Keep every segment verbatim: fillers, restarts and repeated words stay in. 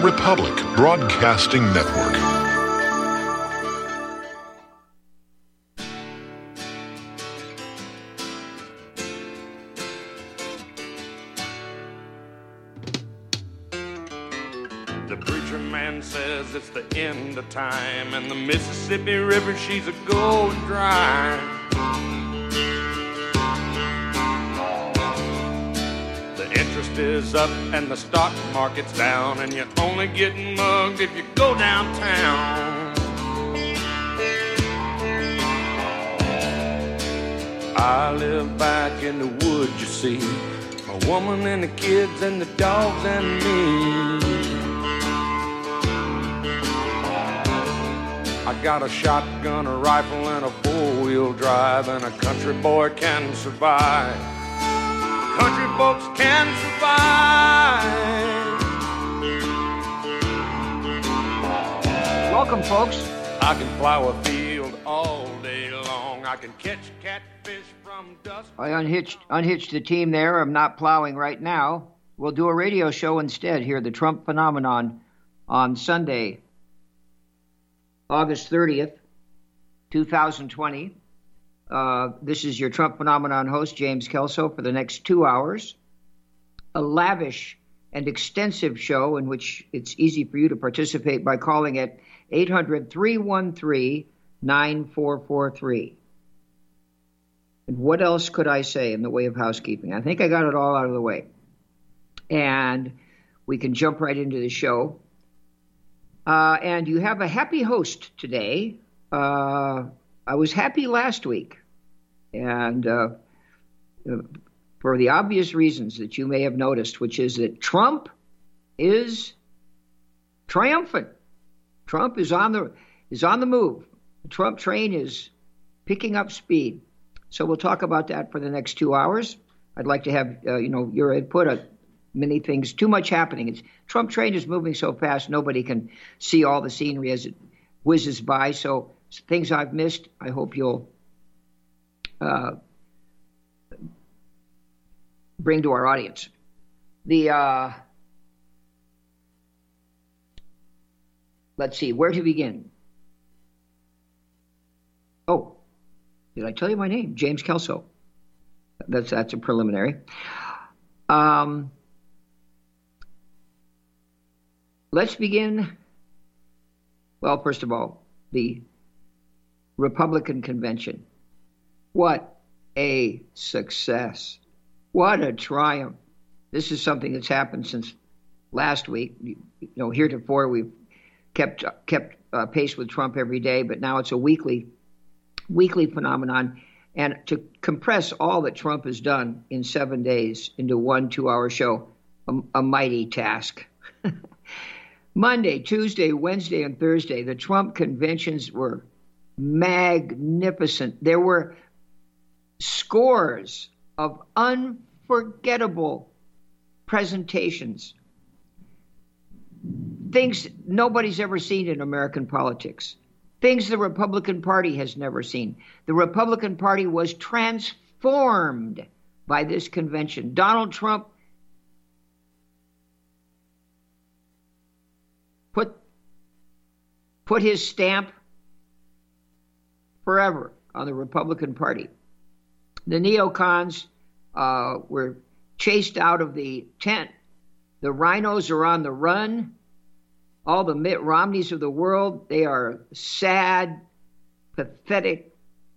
Republic Broadcasting Network. The preacher man says it's the end of time, and the Mississippi River, she's a going dry. The interest is up and the stock market's down, and you're only getting mugged if you go downtown. I live back in the woods, you see, a woman and the kids and the dogs and me. I got a shotgun, a rifle, and a four-wheel drive, and a country boy can survive. Country folks can survive. Welcome, folks. I can plow a field all day long. I can catch catfish from dusk. I unhitched unhitched the team there. I'm not plowing right now. We'll do a radio show instead here, the Trump Phenomenon, on Sunday, August thirtieth, twenty twenty. Uh, this is your Trump Phenomenon host, James Kelso, for the next two hours. A lavish and extensive show in which it's easy for you to participate by calling at eight hundred, three one three, nine four four three. And what else could I say in the way of housekeeping? I think I got it all out of the way. And we can jump right into the show. Uh, and you have a happy host today. Uh, I was happy last week. And uh, for the obvious reasons that you may have noticed, which is that Trump is triumphant. Trump is on the is on the move. The Trump train is picking up speed. So we'll talk about that for the next two hours. I'd like to have uh, you know your input on many things. Too much happening. It's, Trump train is moving so fast, nobody can see all the scenery as it whizzes by. So things I've missed, I hope you'll uh, bring to our audience. The uh, let's see, where to begin? Oh, did I tell you my name? James Kelso. That's that's a preliminary. Um, let's begin. Well, first of all, the Republican convention. What a success. What a triumph. This is something that's happened since last week. You know, heretofore we've kept kept uh, pace with Trump every day, but now it's a weekly weekly phenomenon. And to compress all that Trump has done in seven days into one two-hour show, a, a mighty task. Monday, Tuesday, Wednesday, and Thursday, the Trump conventions were magnificent. There were scores of unforgettable presentations, things nobody's ever seen in American politics, things the Republican Party has never seen. The Republican Party was transformed by this convention. Donald Trump put put his stamp forever on the Republican Party. The neocons uh, were chased out of the tent. The rhinos are on the run. All the Mitt Romneys of the world, they are sad, pathetic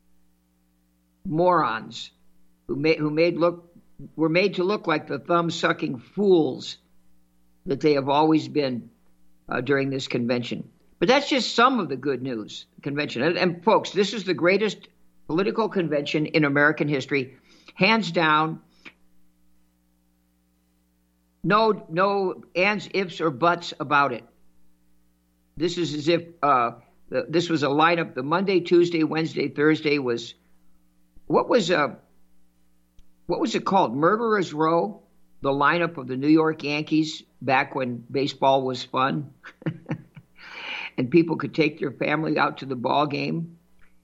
morons who made who made look were made to look like the thumb-sucking fools that they have always been uh, during this convention. But that's just some of the good news convention. And, and folks, this is the greatest political convention in American history, hands down. No, no ands, ifs, or buts about it. This is as if uh, the, this was a lineup. The Monday, Tuesday, Wednesday, Thursday was what was uh, what was it called? Murderers Row, the lineup of the New York Yankees back when baseball was fun, and people could take their family out to the ball game.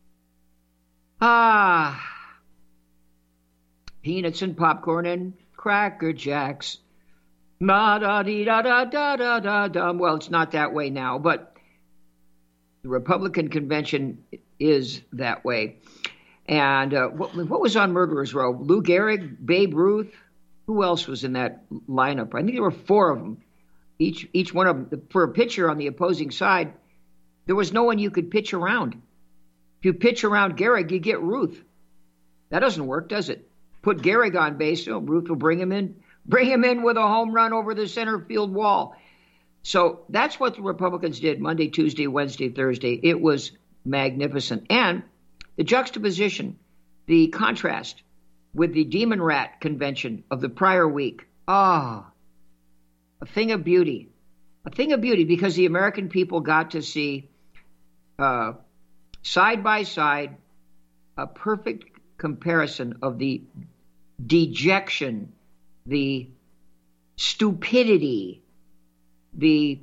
Ah, peanuts and popcorn and Cracker Jacks. Da da dee da da da da da da. Well, it's not that way now, but the Republican convention is that way. And uh, what, what was on Murderers Row? Lou Gehrig, Babe Ruth. Who else was in that lineup? I think there were four of them. Each each one of them for a pitcher on the opposing side. There was no one you could pitch around. If you pitch around Gehrig, you get Ruth. That doesn't work, does it? Put Gehrig on base, so Ruth will bring him in, bring him in with a home run over the center field wall. So that's what the Republicans did Monday, Tuesday, Wednesday, Thursday. It was magnificent. And the juxtaposition, the contrast with the Demon Rat convention of the prior week. Ah, oh, a thing of beauty. A thing of beauty because the American people got to see uh, side by side a perfect comparison of the dejection, the stupidity, the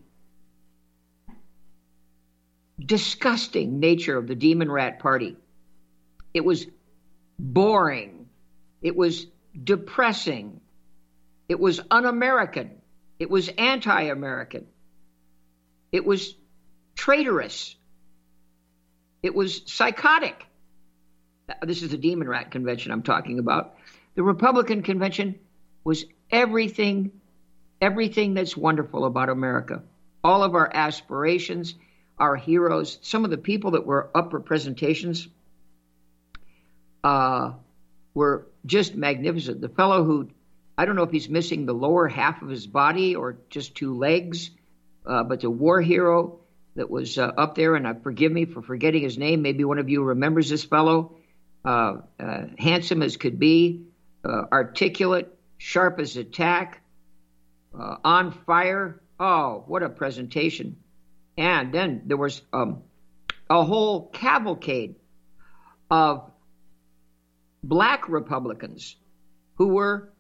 disgusting nature of the Demon Rat Party. It was boring. It was depressing. It was un-American. It was anti-American. It was traitorous. It was psychotic. This is the Demon Rat convention I'm talking about. The Republican convention was everything, everything that's wonderful about America. All of our aspirations, our heroes, some of the people that were up for presentations uh, were just magnificent. The fellow who, I don't know if he's missing the lower half of his body or just two legs, uh, but the war hero that was uh, up there, and uh, forgive me for forgetting his name. Maybe one of you remembers this fellow. Uh, uh, handsome as could be, uh, articulate, sharp as a tack, uh, on fire. Oh, what a presentation. And then there was um, a whole cavalcade of black Republicans who were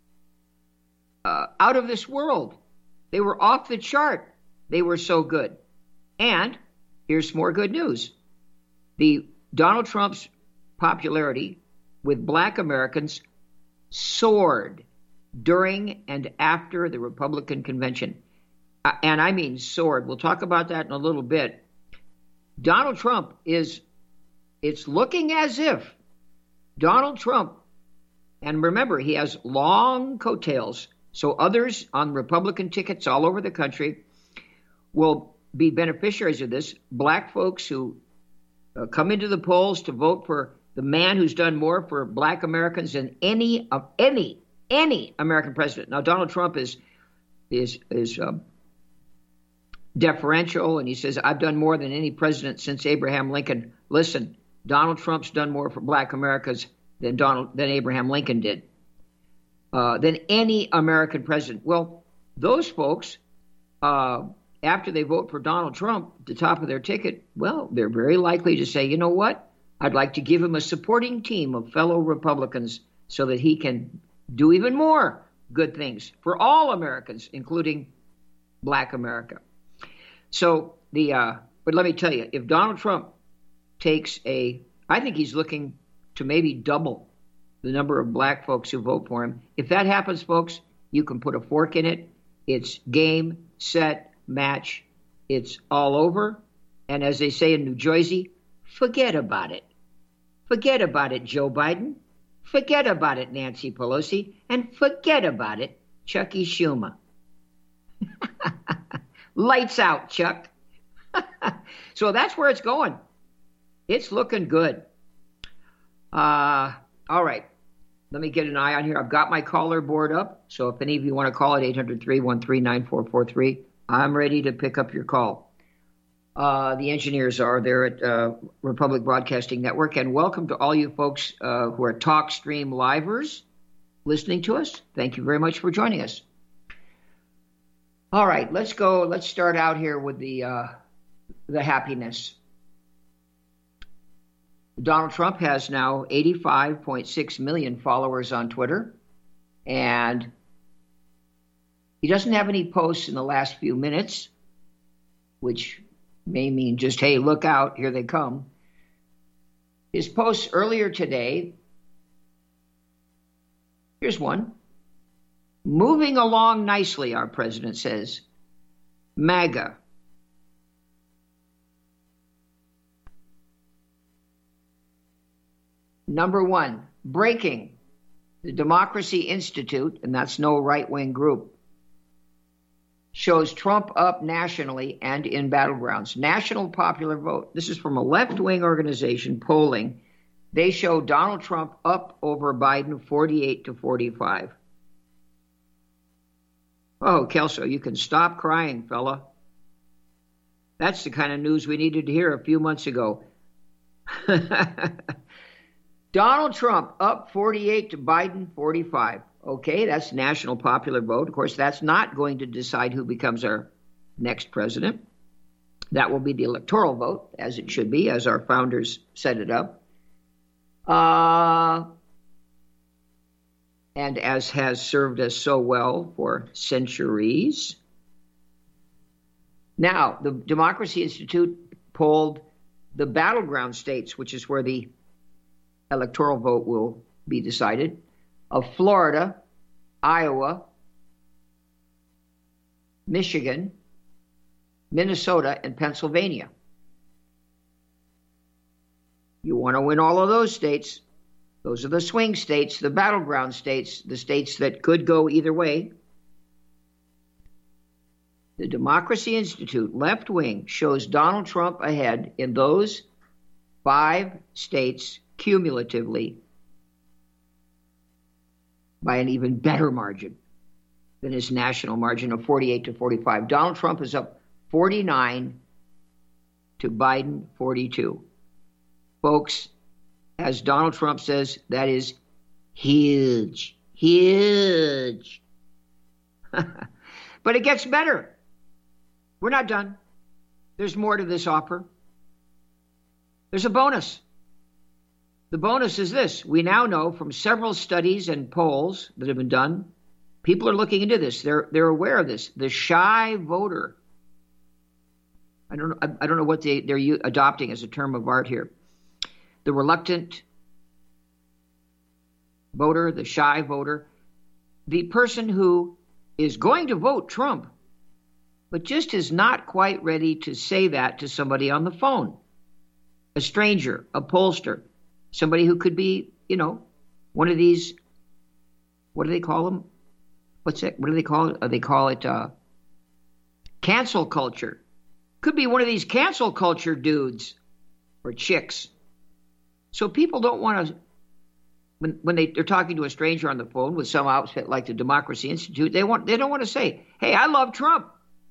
uh, out of this world. They were off the chart. They were so good. And here's more good news. The Donald Trump's popularity with black Americans soared during and after the Republican convention. Uh, and I mean soared. We'll talk about that in a little bit. Donald Trump is, it's looking as if Donald Trump, and remember, he has long coattails, so others on Republican tickets all over the country will be beneficiaries of this. Black folks who uh, come into the polls to vote for the man who's done more for black Americans than any of any any American president. Now, Donald Trump is is is um, deferential, and he says, "I've done more than any president since Abraham Lincoln." Listen, Donald Trump's done more for black Americans than Donald than Abraham Lincoln did, uh, than any American president. Well, those folks, uh, after they vote for Donald Trump at the top of their ticket, well, they're very likely to say, you know what? I'd like to give him a supporting team of fellow Republicans so that he can do even more good things for all Americans, including black America. So the, uh, but let me tell you, if Donald Trump takes a, I think he's looking to maybe double the number of black folks who vote for him. If that happens, folks, you can put a fork in it. It's game, set, match. It's all over. And as they say in New Jersey, forget about it. Forget about it, Joe Biden. Forget about it, Nancy Pelosi. And forget about it, Chucky Schumer. Lights out, Chuck. So that's where it's going. It's looking good. Uh, all right. Let me get an eye on here. I've got my caller board up. So if any of you want to call it, eight hundred, three one three, nine four four three, I'm ready to pick up your call. Uh, the engineers are there at uh, Republic Broadcasting Network. And welcome to all you folks uh, who are TalkStream livers listening to us. Thank you very much for joining us. All right, let's go. Let's start out here with the uh, the happiness. Donald Trump has now eighty-five point six million followers on Twitter, and he doesn't have any posts in the last few minutes, which may mean just, hey, look out, here they come. His posts earlier today, here's one. Moving along nicely, our president says. MAGA. Number one, breaking. The Democracy Institute, and that's no right-wing group, shows Trump up nationally and in battlegrounds. National popular vote. This is from a left-wing organization polling. They show Donald Trump up over Biden forty-eight to forty-five. Oh, Kelso, you can stop crying, fella. That's the kind of news we needed to hear a few months ago. Donald Trump up forty-eight to Biden forty-five. Okay, that's national popular vote. Of course, that's not going to decide who becomes our next president. That will be the electoral vote, as it should be, as our founders set it up. Uh, and as has served us so well for centuries. Now, the Democracy Institute polled the battleground states, which is where the electoral vote will be decided, of Florida, Iowa, Michigan, Minnesota, and Pennsylvania. You want to win all of those states. Those are the swing states, the battleground states, the states that could go either way. The Democracy Institute, left wing, shows Donald Trump ahead in those five states cumulatively by an even better margin than his national margin of forty-eight to forty-five. Donald Trump is up forty-nine to Biden forty-two. Folks, as Donald Trump says, that is huge, huge. But it gets better. We're not done. There's more to this offer. There's a bonus. The bonus is this. We now know from several studies and polls that have been done, people are looking into this. They're they're aware of this. The shy voter. I don't know. I don't know what they, they're adopting as a term of art here. The reluctant voter, the shy voter, the person who is going to vote Trump, but just is not quite ready to say that to somebody on the phone, a stranger, a pollster, somebody who could be, you know, one of these, what do they call them? What's it? What do they call it? Uh, they call it uh, cancel culture. Could be one of these cancel culture dudes or chicks. So people don't want to, when when they, they're talking to a stranger on the phone with some outfit like the Democracy Institute, they want they don't want to say, "Hey, I love Trump."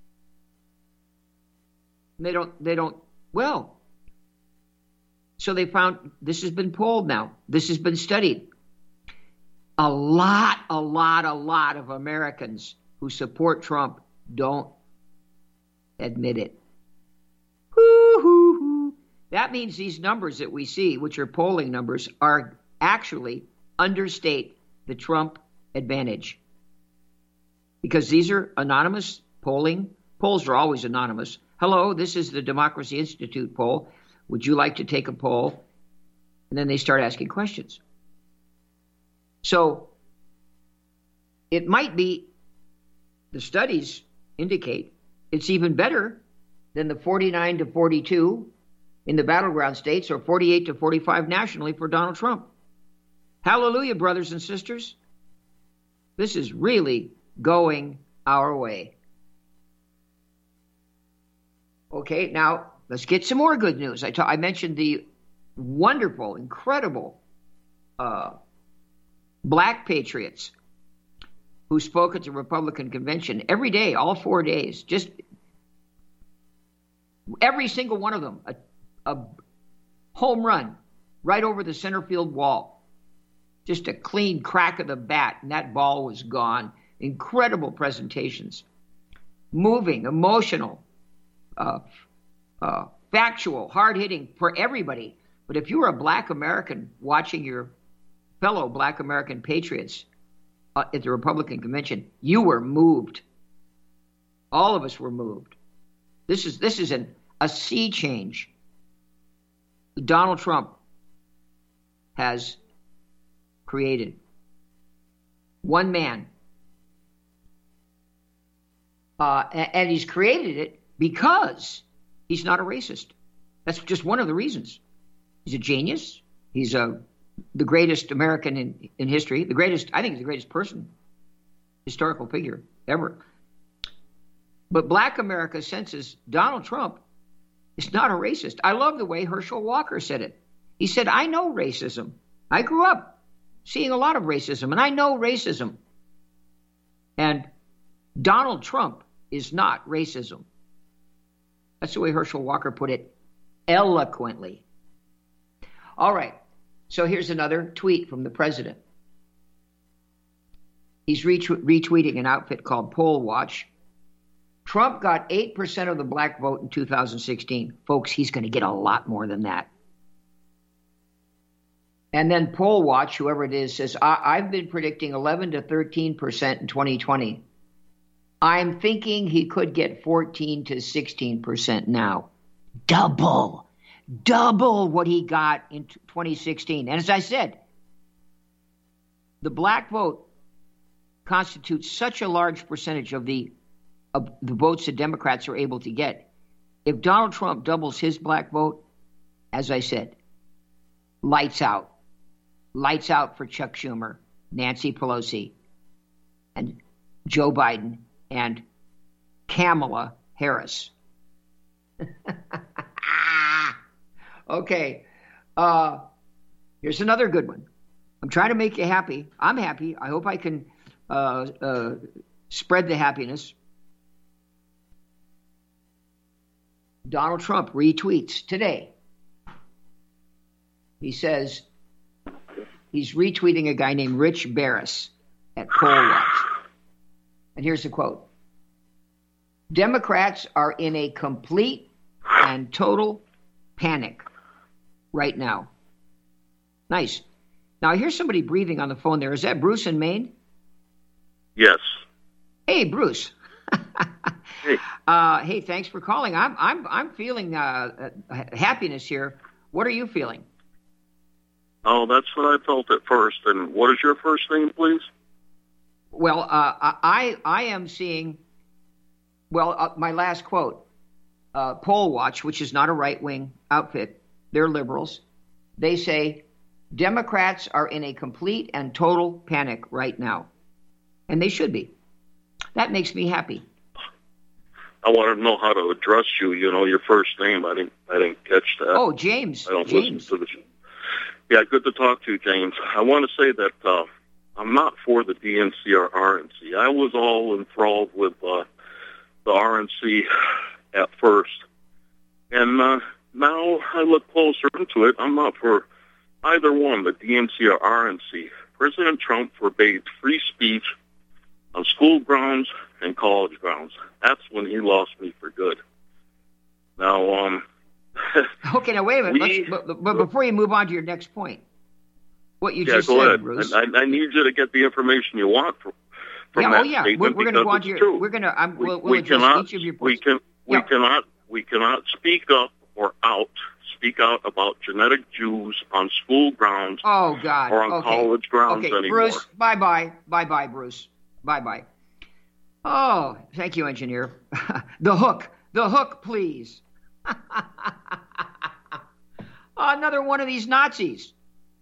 And they don't they don't well. So they found this has been polled now. This has been studied. A lot, a lot, a lot of Americans who support Trump don't admit it. Hoo-hoo-hoo. That means these numbers that we see, which are polling numbers, are actually understate the Trump advantage. Because these are anonymous polling. Polls are always anonymous. Hello, this is the Democracy Institute poll. Would you like to take a poll? And then they start asking questions. So it might be, the studies indicate, it's even better than the forty-nine to forty-two in the battleground states or forty-eight to forty-five nationally for Donald Trump. Hallelujah, brothers and sisters. This is really going our way. Okay, now let's get some more good news. I, ta- I mentioned the wonderful, incredible uh, black patriots who spoke at the Republican convention every day, all four days, just every single one of them, a, a home run right over the center field wall. Just a clean crack of the bat, and that ball was gone. Incredible presentations. Moving, emotional, uh, uh, factual, hard-hitting for everybody. But if you were a black American watching your fellow black American patriots uh, at the Republican convention, you were moved. All of us were moved. This is this is an, a sea change. Donald Trump has created. One man Uh, and, and he's created it because he's not a racist. That's just one of the reasons. He's a genius. He's a, the greatest American in, in history. The greatest, I think he's the greatest person, historical figure ever. But black America senses Donald Trump is not a racist. I love the way Herschel Walker said it. He said, I know racism. I grew up seeing a lot of racism, and I know racism. And Donald Trump is not racism. That's the way Herschel Walker put it eloquently. All right. So here's another tweet from the president. He's retwe- retweeting an outfit called Poll Watch. Trump got eight percent of the black vote in two thousand sixteen. Folks, he's going to get a lot more than that. And then Poll Watch, whoever it is, says, I- I've been predicting eleven to thirteen percent in twenty twenty. I'm thinking he could get fourteen to sixteen percent now. Double. Double what he got in twenty sixteen. And as I said, the black vote constitutes such a large percentage of the of the votes the Democrats are able to get. If Donald Trump doubles his black vote, as I said, lights out. Lights out for Chuck Schumer, Nancy Pelosi, and Joe Biden, and Kamala Harris. Okay. Uh, here's another good one. I'm trying to make you happy. I'm happy. I hope I can uh, uh, spread the happiness. Donald Trump retweets today. He says he's retweeting a guy named Rich Barris at Poll Watch. And here's the quote. Democrats are in a complete and total panic right now. Nice. Now, I hear somebody breathing on the phone there. Is that Bruce in Maine? Yes. Hey, Bruce. Hey. Uh, hey, thanks for calling. I'm I'm I'm feeling uh, uh, happiness here. What are you feeling? Oh, that's what I felt at first. And what is your first name, please? Well, uh, I I am seeing. Well, uh, my last quote. Uh, Poll Watch, which is not a right-wing outfit, they're liberals. They say Democrats are in a complete and total panic right now, and they should be. That makes me happy. I want to know how to address you. You know, your first name. I didn't. I didn't catch that. Oh, James. I don't James. listen to the. Yeah, good to talk to you, James. I want to say that uh, I'm not for the D N C or R N C. I was all enthralled with uh, the R N C at first, and uh, now I look closer into it. I'm not for either one, the D N C or R N C. President Trump forbade free speech on school grounds and college grounds. That's when he lost me for good. Now, um... okay, now wait a minute. We, Let's, but, but before you move on to your next point, what you yeah, just go said, ahead. Bruce. I, I need you to get the information you want from, from yeah, that oh yeah, statement we're, we're going to go on to your. True. We're going to. I'm, we, we'll, we'll we address cannot, each of your we points. can. We yeah. cannot. We cannot speak up or out. Speak out about genetic Jews on school grounds. Oh God. Or on okay. college grounds okay. anymore. Bruce, bye bye, bye bye, Bruce, bye bye. Oh, thank you, engineer. The hook, the hook, please. Another one of these Nazis.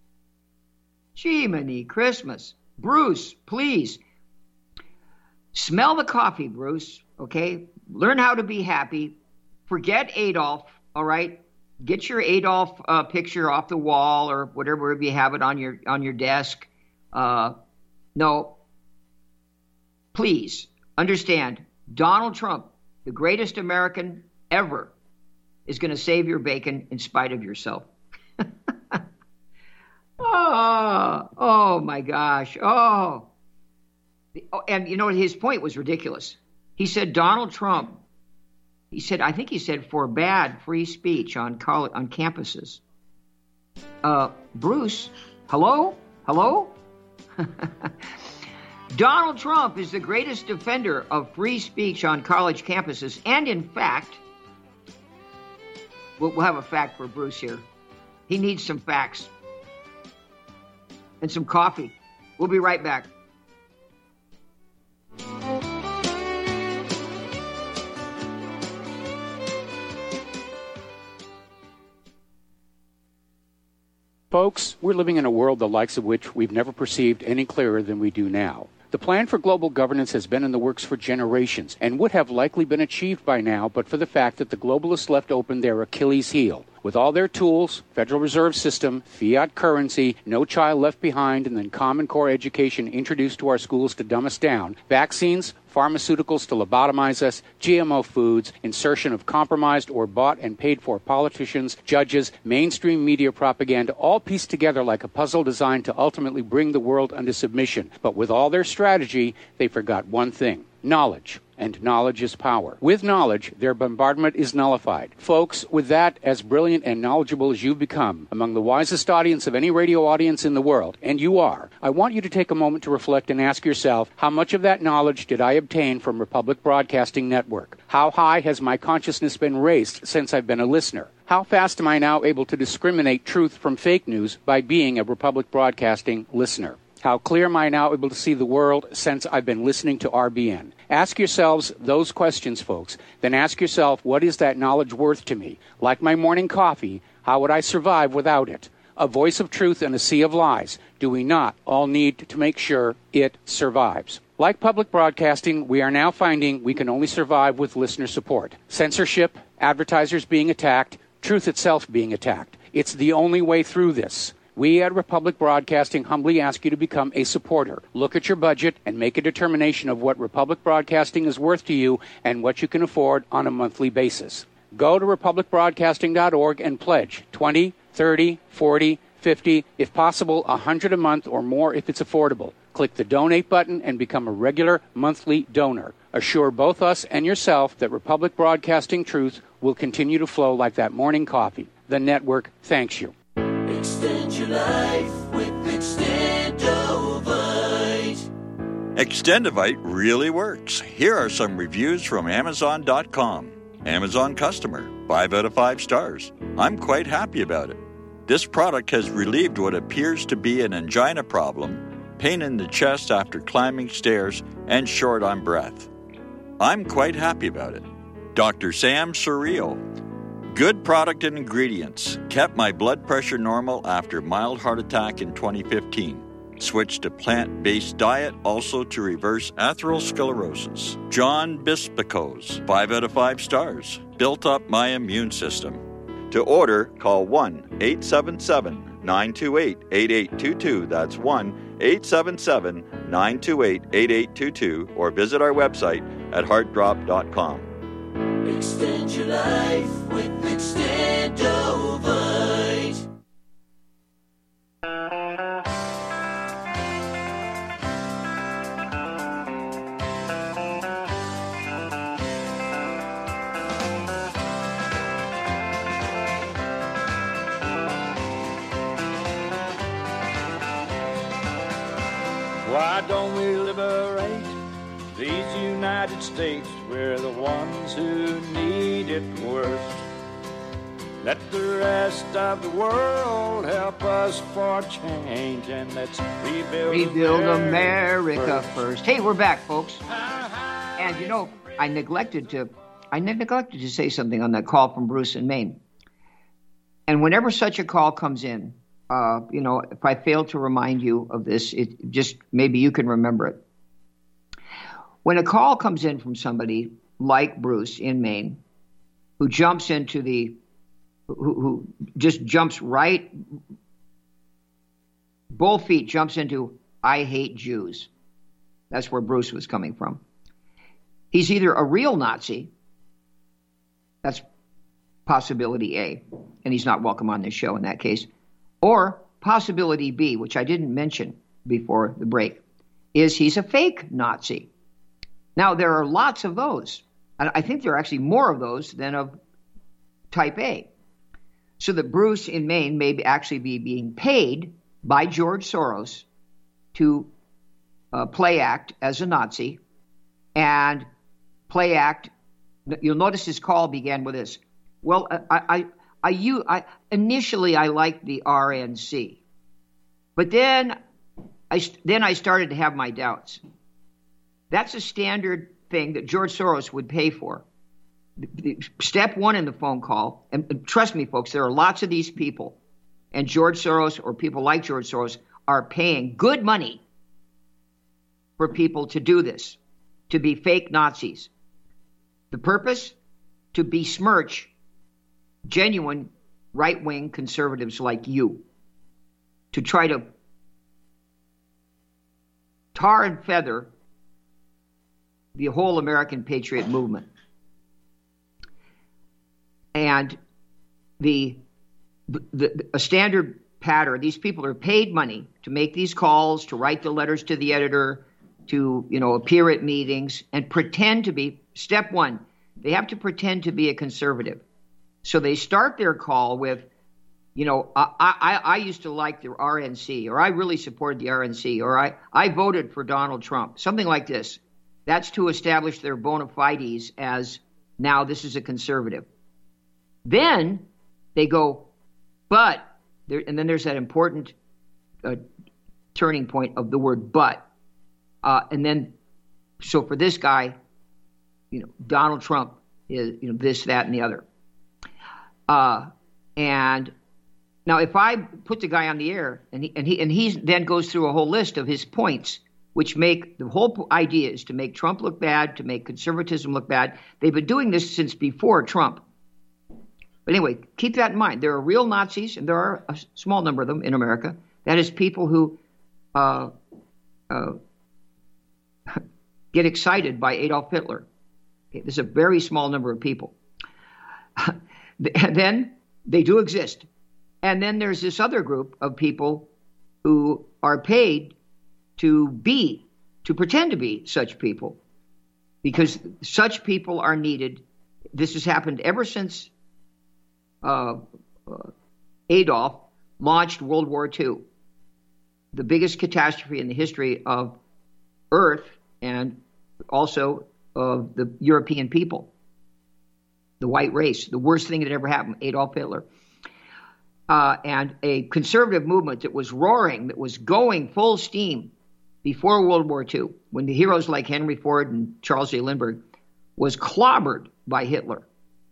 Jiminy Christmas. Bruce, please. Smell the coffee, Bruce, okay? Learn how to be happy. Forget Adolf, all right? Get your Adolf uh, picture off the wall or whatever, if you have it on your on your desk. Uh, no. Please understand, Donald Trump, the greatest American ever, is going to save your bacon in spite of yourself. oh, oh, my gosh. Oh. And, you know, his point was ridiculous. He said Donald Trump, he said, I think he said, forbade free speech on college, on campuses. Uh, Bruce, hello? Hello? Donald Trump is the greatest defender of free speech on college campuses. And in fact, we'll, we'll have a fact for Bruce here. He needs some facts and some coffee. We'll be right back. Folks, we're living in a world the likes of which we've never perceived any clearer than we do now. The plan for global governance has been in the works for generations and would have likely been achieved by now but for the fact that the globalists left open their Achilles heel. With all their tools, Federal Reserve System, fiat currency, no child left behind, and then Common Core education introduced to our schools to dumb us down, vaccines, pharmaceuticals to lobotomize us, G M O foods, insertion of compromised or bought and paid for politicians, judges, mainstream media propaganda, all pieced together like a puzzle designed to ultimately bring the world under submission. But with all their strategy, they forgot one thing: knowledge. And knowledge is power. With knowledge, their bombardment is nullified. Folks, with that, as brilliant and knowledgeable as you've become, among the wisest audience of any radio audience in the world, and you are, I want you to take a moment to reflect and ask yourself, how much of that knowledge did I obtain from Republic Broadcasting Network? How high has my consciousness been raised since I've been a listener? How fast am I now able to discriminate truth from fake news by being a Republic Broadcasting listener? How clear am I now able to see the world since I've been listening to R B N? Ask yourselves those questions, folks. Then ask yourself, what is that knowledge worth to me? Like my morning coffee, how would I survive without it? A voice of truth in a sea of lies. Do we not all need to make sure it survives? Like public broadcasting, we are now finding we can only survive with listener support. Censorship, advertisers being attacked, truth itself being attacked. It's the only way through this. We at Republic Broadcasting humbly ask you to become a supporter. Look at your budget and make a determination of what Republic Broadcasting is worth to you and what you can afford on a monthly basis. Go to republic broadcasting dot org and pledge twenty, thirty, forty, fifty, if possible, one hundred a month or more if it's affordable. Click the donate button and become a regular monthly donor. Assure both us and yourself that Republic Broadcasting truth will continue to flow like that morning coffee. The network thanks you. Extend your life with Extendovite. Extendovite really works. Here are some reviews from Amazon dot com. Amazon customer, five out of five stars. I'm quite happy about it. This product has relieved what appears to be an angina problem, pain in the chest after climbing stairs, and short on breath. I'm quite happy about it. Doctor Sam Surreal. Good product and ingredients. Kept my blood pressure normal after mild heart attack in twenty fifteen. Switched to plant-based diet also to reverse atherosclerosis. John Bispicos, five out of five stars. Built up my immune system. To order, call one eight seven seven, nine two eight, eight eight two two. That's one eight seven seven, nine two eight, eight eight two two or visit our website at heart drop dot com. Extend your life with Extendovite. Why don't we liberate these United States? We're the ones who need it worst. Let the rest of the world help us for change, and let's rebuild, Rebuild America, America first. first. Hey, we're back, folks. And you know, I neglected to, I neglected to say something on that call from Bruce in Maine. And whenever such a call comes in, uh, you know, if I fail to remind you of this, it just maybe you can remember it. When a call comes in from somebody like Bruce in Maine, who jumps into the, who, who just jumps right, both feet jumps into, I hate Jews. That's where Bruce was coming from. He's either a real Nazi, that's possibility A, and he's not welcome on this show in that case, or possibility B, which I didn't mention before the break, is he's a fake Nazi. Now, there are lots of those. And I think there are actually more of those than of type A. So that Bruce in Maine may be actually be being paid by George Soros to uh, play act as a Nazi and play act. You'll notice his call began with this. Well, I, I, I, you, I initially I liked the R N C, but then I, then I started to have my doubts. That's a standard thing that George Soros would pay for. Step one in the phone call, and trust me, folks, there are lots of these people and George Soros or people like George Soros are paying good money for people to do this, to be fake Nazis. The purpose? To besmirch genuine right-wing conservatives like you, to try to tar and feather the whole American patriot movement. And the, the, the a standard pattern, these people are paid money to make these calls, to write the letters to the editor, to, you know, appear at meetings and pretend to be, step one, they have to pretend to be a conservative. So they start their call with, you know, I, I, I used to like the R N C, or I really supported the R N C, or I, I voted for Donald Trump, something like this. That's to establish their bona fides as now this is a conservative. Then they go, but, there, and then there's that important uh, turning point of the word but. Uh, and then, so for this guy, you know, Donald Trump is, you know, this, that, and the other. Uh, and now, if I put the guy on the air and he and he and he then goes through a whole list of his points, which make the whole idea is to make Trump look bad, to make conservatism look bad. They've been doing this since before Trump. But anyway, keep that in mind. There are real Nazis, and there are a small number of them in America. That is people who uh, uh, get excited by Adolf Hitler. Okay, there's a very small number of people. And then they do exist. And then there's this other group of people who are paid to be, to pretend to be such people, because such people are needed. This has happened ever since uh, uh, Adolf launched World War Two, the biggest catastrophe in the history of Earth and also of the European people, the white race, the worst thing that ever happened, Adolf Hitler. Uh, and a conservative movement that was roaring, that was going full steam before World War Two, when the heroes like Henry Ford and Charles A. Lindbergh was clobbered by Hitler.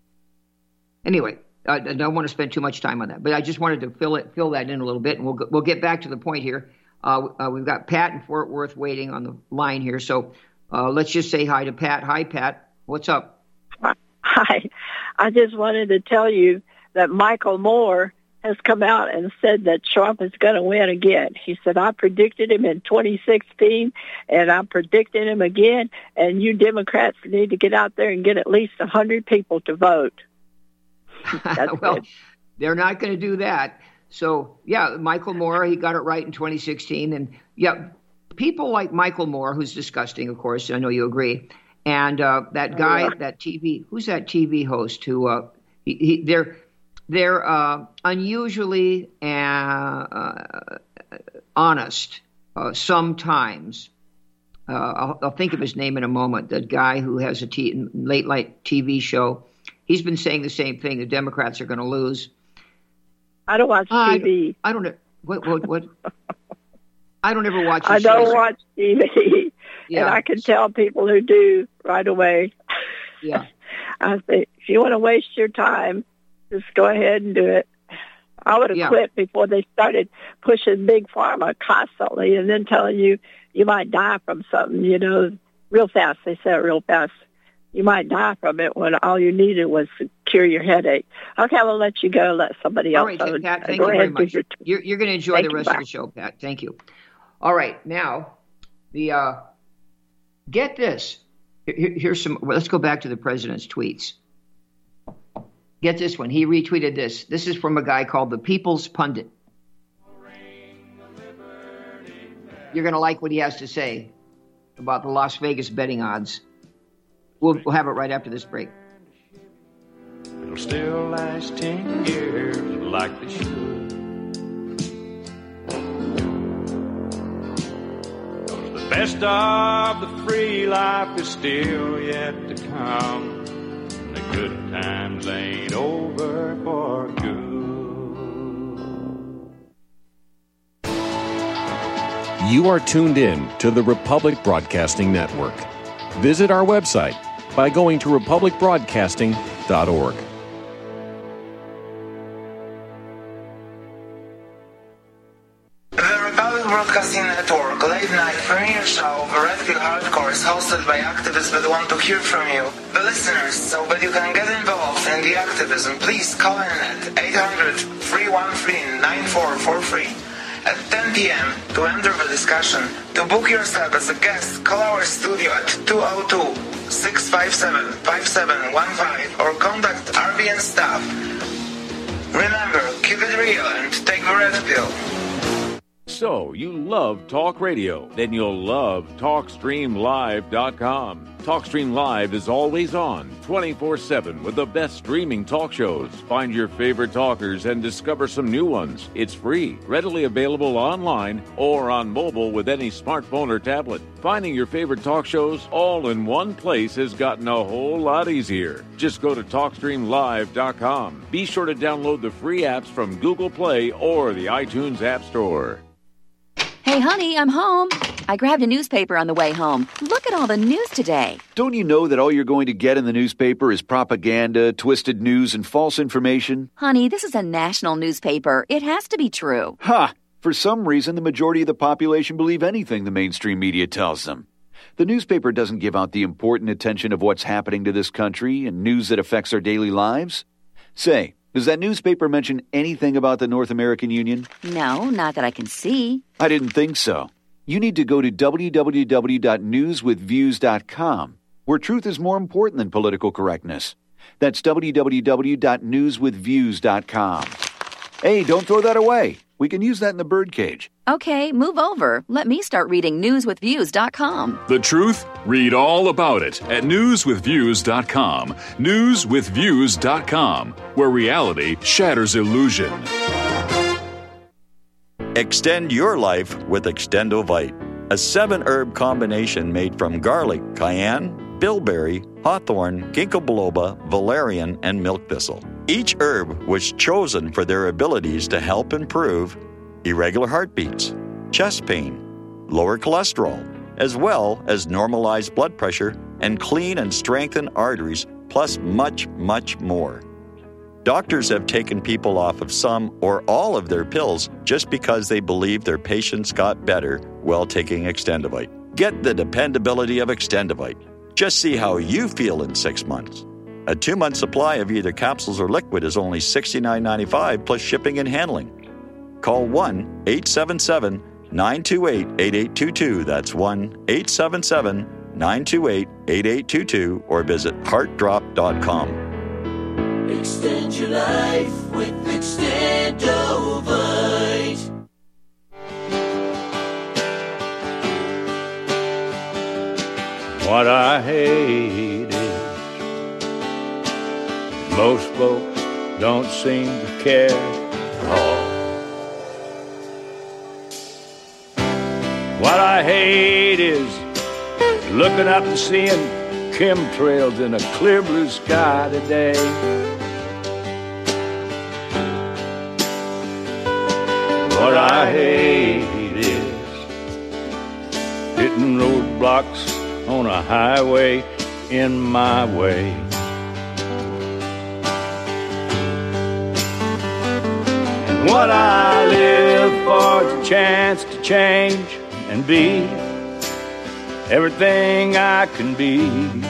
Anyway, I, I don't want to spend too much time on that, but I just wanted to fill it, fill that in a little bit, and we'll we'll get back to the point here. Uh, uh, we've got Pat in Fort Worth waiting on the line here, so uh, let's just say hi to Pat. Hi, Pat. What's up? Hi. I just wanted to tell you that Michael Moore has come out and said that Trump is going to win again. He said, I predicted him in twenty sixteen, and I'm predicting him again, and you Democrats need to get out there and get at least one hundred people to vote. That's well, good. They're not going to do that. So, yeah, Michael Moore, he got it right in twenty sixteen. And, yeah, people like Michael Moore, who's disgusting, of course, I know you agree, and uh, that guy, oh, yeah. that T V, who's that T V host who, uh, he, he, they're, they're uh, unusually uh, uh, honest uh, sometimes. Uh, I'll, I'll think of his name in a moment, that guy who has a t- late-night T V show. He's been saying the same thing. The Democrats are going to lose. I don't watch uh, T V. I don't. I don't what? What? What? I don't ever watch. I don't shows. watch T V, yeah. And I can tell people who do right away. Yeah. I think if you want to waste your time, just go ahead and do it. I would have yeah. quit before they started pushing Big Pharma constantly, and then telling you you might die from something. You know, real fast. They say it real fast. You might die from it when all you needed was to cure your headache. Okay, I'll let you go. Let somebody else. All right, go. Thank go you very much. Your you're you're going to enjoy Thank the rest you, of the show, Pat. Thank you. All right, now the uh, get this. Here, here's some. Well, let's go back to the president's tweets. Get this one. He retweeted this. This is from a guy called the People's Pundit. You're going to like what he has to say about the Las Vegas betting odds. We'll, we'll have it right after this break. It'll still last ten years like they should. 'Cause the best of the free life is still yet to come. And the good times ain't over for good. You are tuned in to the Republic Broadcasting Network. Visit our website by going to republic broadcasting dot org. hosted by activists that want to hear from you, the listeners, so that you can get involved in the activism. Please call in at eight hundred, three one three, nine four four three at ten p.m. to enter the discussion. To book yourself as a guest, call our studio at two oh two, six five seven, five seven one five or contact R B N staff. Remember, keep it real and take the red pill. So, you love talk radio? Then you'll love talk stream live dot com. TalkStream Live is always on, twenty-four seven, with the best streaming talk shows. Find your favorite talkers and discover some new ones. It's free, readily available online or on mobile with any smartphone or tablet. Finding your favorite talk shows all in one place has gotten a whole lot easier. Just go to talk stream live dot com. Be sure to download the free apps from Google Play or the iTunes App Store. Hey, honey, I'm home. I grabbed a newspaper on the way home. Look at all the news today. Don't you know that all you're going to get in the newspaper is propaganda, twisted news, and false information? Honey, this is a national newspaper. It has to be true. Ha! For some reason, the majority of the population believe anything the mainstream media tells them. The newspaper doesn't give out the important attention of what's happening to this country and news that affects our daily lives. Say, does that newspaper mention anything about the North American Union? No, not that I can see. I didn't think so. You need to go to w w w dot news with views dot com, where truth is more important than political correctness. That's w w w dot news with views dot com. Hey, don't throw that away. We can use that in the birdcage. Okay, move over. Let me start reading news with views dot com. The truth? Read all about it at news with views dot com. news with views dot com, where reality shatters illusion. Extend your life with Extendovite, a seven-herb combination made from garlic, cayenne, bilberry, hawthorn, ginkgo biloba, valerian, and milk thistle. Each herb was chosen for their abilities to help improve irregular heartbeats, chest pain, lower cholesterol, as well as normalize blood pressure and clean and strengthen arteries, plus much, much more. Doctors have taken people off of some or all of their pills just because they believe their patients got better while taking Extendovite. Get the dependability of Extendovite. Just see how you feel in six months. A two-month supply of either capsules or liquid is only sixty-nine ninety-five plus shipping and handling. Call one eight seven seven, nine two eight, eight eight two two. That's one eight seven seven, nine two eight, eight eight two two or visit heart drop dot com. Extend your life with Extendovite. What I hate is most folks don't seem to care at all. What I hate is looking up and seeing chemtrails in a clear blue sky today. What I hate is hitting roadblocks on a highway in my way. And what I live for is a chance to change and be everything I can be.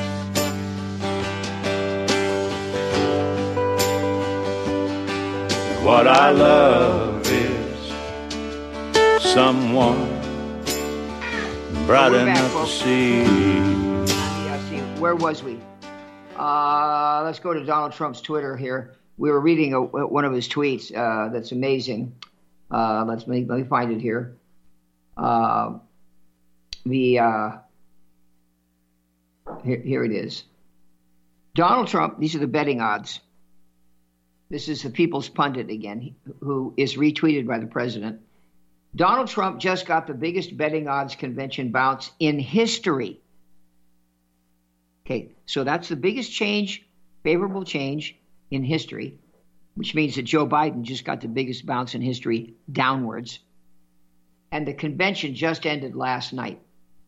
What I love is someone bright We're back, enough folks. to see. Yeah, see, where was we? Uh, let's go to Donald Trump's Twitter here. We were reading a, one of his tweets uh, that's amazing. Uh, let's let me, let me find it here. Uh, the uh, here, here it is. Donald Trump. These are the betting odds. This is the People's Pundit again, who is retweeted by the president. Donald Trump just got the biggest betting odds convention bounce in history. Okay, so that's the biggest change, favorable change in history, which means that Joe Biden just got the biggest bounce in history downwards. And the convention just ended last night.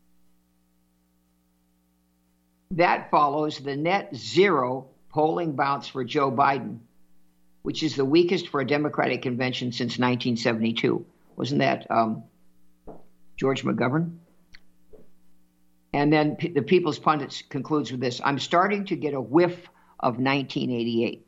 That follows the net zero polling bounce for Joe Biden, which is the weakest for a Democratic convention since nineteen seventy-two. Wasn't that um, George McGovern? And then P- the People's Pundit concludes with this: I'm starting to get a whiff of nineteen eighty-eight.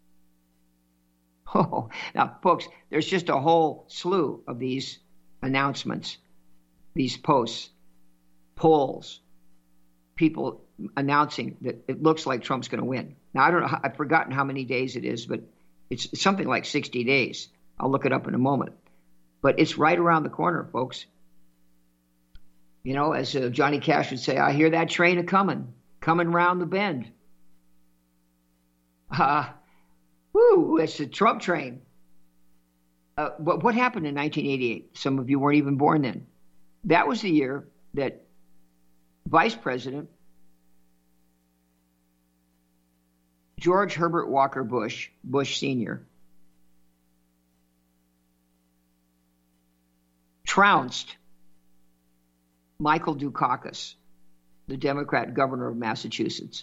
Oh, now, folks, there's just a whole slew of these announcements, these posts, polls, people announcing that it looks like Trump's going to win. Now, I don't know, I've forgotten how many days it is, but it's something like sixty days. I'll look it up in a moment. But it's right around the corner, folks. You know, as uh, Johnny Cash would say, I hear that train a-coming, coming round the bend. Uh, woo, it's the Trump train. Uh, but what happened in nineteen eighty-eight? Some of you weren't even born then. That was the year that Vice President George Herbert Walker Bush, Bush Senior, trounced Michael Dukakis, the Democrat governor of Massachusetts.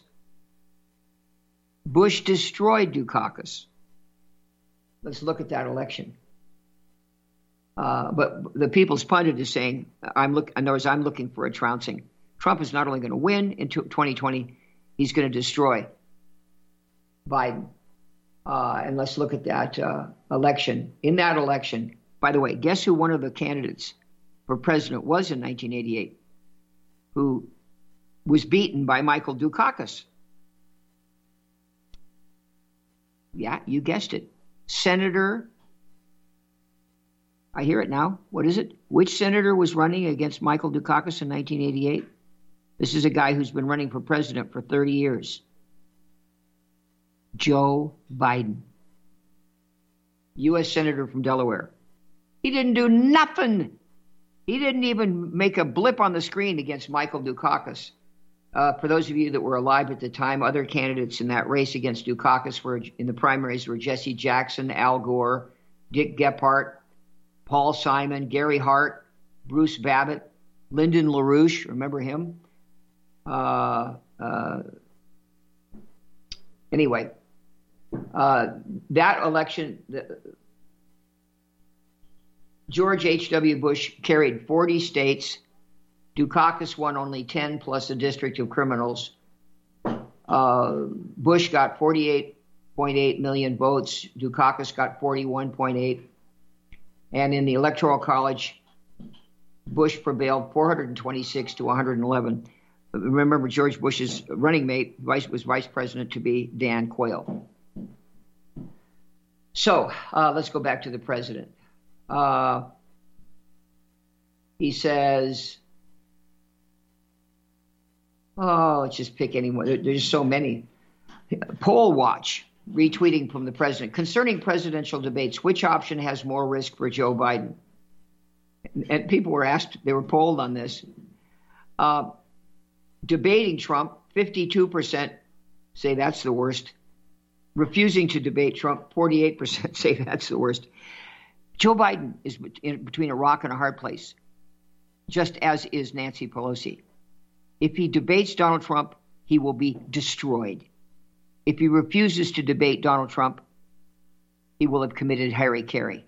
Bush destroyed Dukakis. Let's look at that election. Uh, but the People's Pundit is saying, I'm look, in other words, I'm looking for a trouncing. Trump is not only going to win in twenty twenty, he's going to destroy Biden. Uh, and let's look at that uh, election. In that election, by the way, guess who one of the candidates for president was in nineteen eighty-eight, who was beaten by Michael Dukakis? Yeah, you guessed it. Senator, I hear it now. What is it? Which senator was running against Michael Dukakis in nineteen eighty-eight? This is a guy who's been running for president for thirty years. Joe Biden, U S Senator from Delaware. He didn't do nothing. He didn't even make a blip on the screen against Michael Dukakis. Uh, for those of you that were alive at the time, other candidates in that race against Dukakis were in the primaries were Jesse Jackson, Al Gore, Dick Gephardt, Paul Simon, Gary Hart, Bruce Babbitt, Lyndon LaRouche. Remember him? Uh, uh, anyway, uh, that election, the, George H W. Bush carried forty states. Dukakis won only ten plus a district of criminals. Uh, Bush got forty-eight point eight million votes. Dukakis got forty-one point eight. And in the Electoral College, Bush prevailed four hundred twenty-six to one hundred eleven. Remember, George Bush's running mate vice, was vice president to be Dan Quayle. So uh, let's go back to the president. Uh, he says, oh, let's just pick any one. There, there's so many. Poll Watch, retweeting from the president. Concerning presidential debates, which option has more risk for Joe Biden? And, and people were asked, they were polled on this. Uh, debating Trump, fifty-two percent say that's the worst. Refusing to debate Trump, forty-eight percent say that's the worst. Joe Biden is in between a rock and a hard place, just as is Nancy Pelosi. If he debates Donald Trump, he will be destroyed. If he refuses to debate Donald Trump, he will have committed hara-kiri.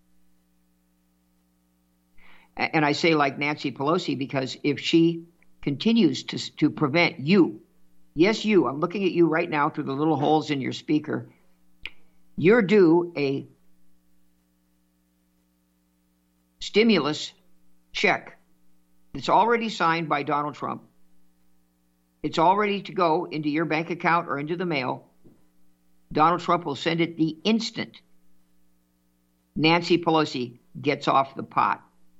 And I say like Nancy Pelosi because if she continues to, to prevent you, yes, you, I'm looking at you right now through the little holes in your speaker, you're due a stimulus check. It's already signed by Donald Trump. It's all ready to go into your bank account or into the mail. Donald Trump will send it the instant Nancy Pelosi gets off the pot.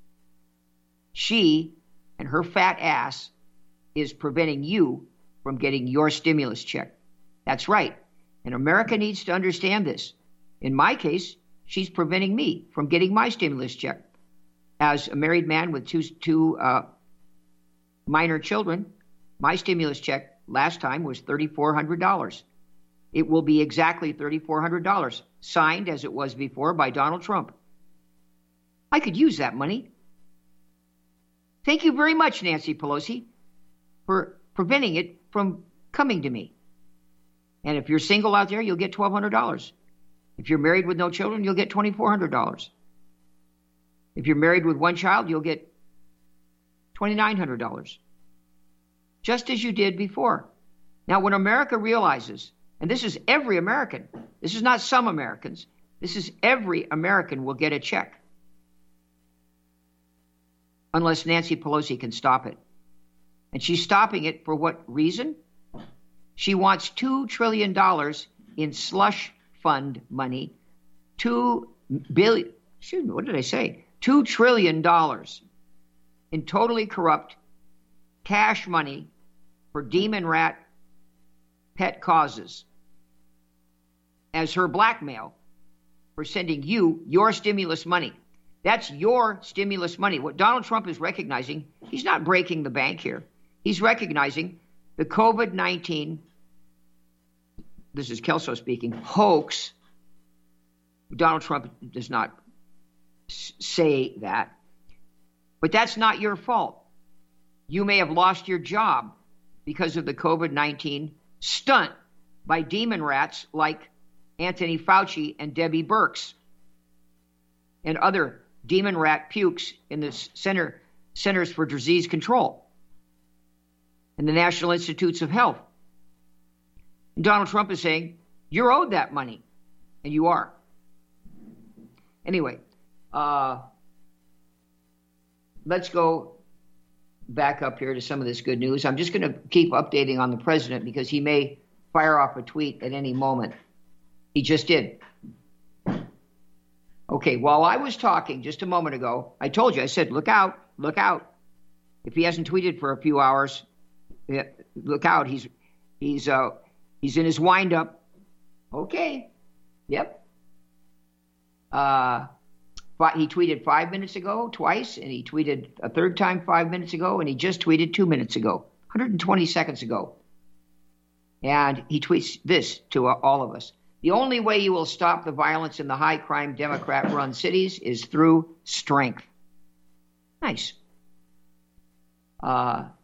She and her fat ass is preventing you from getting your stimulus check. That's right. And America needs to understand this. In my case, she's preventing me from getting my stimulus check. As a married man with two, two uh, minor children, my stimulus check last time was three thousand four hundred dollars. It will be exactly three thousand four hundred dollars, signed as it was before by Donald Trump. I could use that money. Thank you very much, Nancy Pelosi, for preventing it from coming to me. And if you're single out there, you'll get twelve hundred dollars. If you're married with no children, you'll get two thousand four hundred dollars. If you're married with one child, you'll get two thousand nine hundred dollars. just as you did before. Now, when America realizes, and this is every American, this is not some Americans, this is every American will get a check. Unless Nancy Pelosi can stop it. And she's stopping it for what reason? She wants two trillion dollars in slush fund money, two billion, excuse me, what did I say? Two trillion dollars in totally corrupt cash money for demon rat pet causes as her blackmail for sending you your stimulus money. That's your stimulus money. What Donald Trump is recognizing, he's not breaking the bank here. He's recognizing the COVID nineteen, this is Kelso speaking, hoax. Donald Trump does not say that. But that's not your fault. You may have lost your job because of the COVID nineteen stunt by demon rats like Anthony Fauci and Debbie Birx and other demon rat pukes in the Center, Centers for Disease Control and the National Institutes of Health. And Donald Trump is saying, you're owed that money. And you are. Anyway, uh, let's go back up here to some of this good news. I'm just going to keep updating on the president because he may fire off a tweet at any moment. He just did. Okay, while I was talking just a moment ago, I told you, I said, look out, look out. If he hasn't tweeted for a few hours, look out. He's he's uh, he's in his wind-up. Okay, yep. Uh, but he tweeted five minutes ago twice, and he tweeted a third time five minutes ago, and he just tweeted two minutes ago, one hundred twenty seconds ago. And he tweets this to uh, all of us. The only way you will stop the violence in the high-crime Democrat-run cities is through strength. Nice. Uh,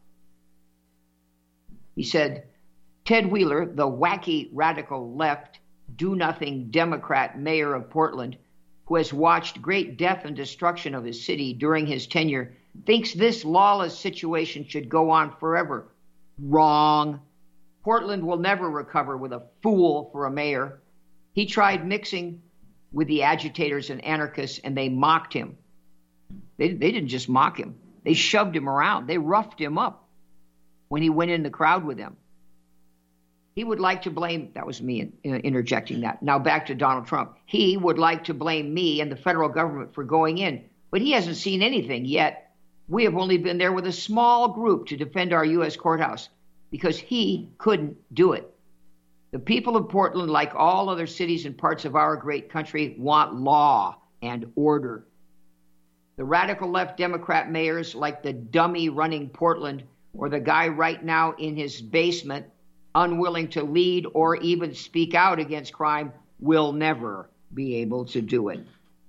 he said, Ted Wheeler, the wacky radical left, do-nothing Democrat mayor of Portland, who has watched great death and destruction of his city during his tenure, thinks this lawless situation should go on forever. Wrong. Portland will never recover with a fool for a mayor. He tried mixing with the agitators and anarchists, and they mocked him. They, they didn't just mock him. They shoved him around. They roughed him up when he went in the crowd with them. He would like to blame, that was me interjecting that. Now back to Donald Trump. He would like to blame me and the federal government for going in, but he hasn't seen anything yet. We have only been there with a small group to defend our U S courthouse because he couldn't do it. The people of Portland, like all other cities and parts of our great country, want law and order. The radical left Democrat mayors, like the dummy running Portland or the guy right now in his basement, unwilling to lead or even speak out against crime, will never be able to do it.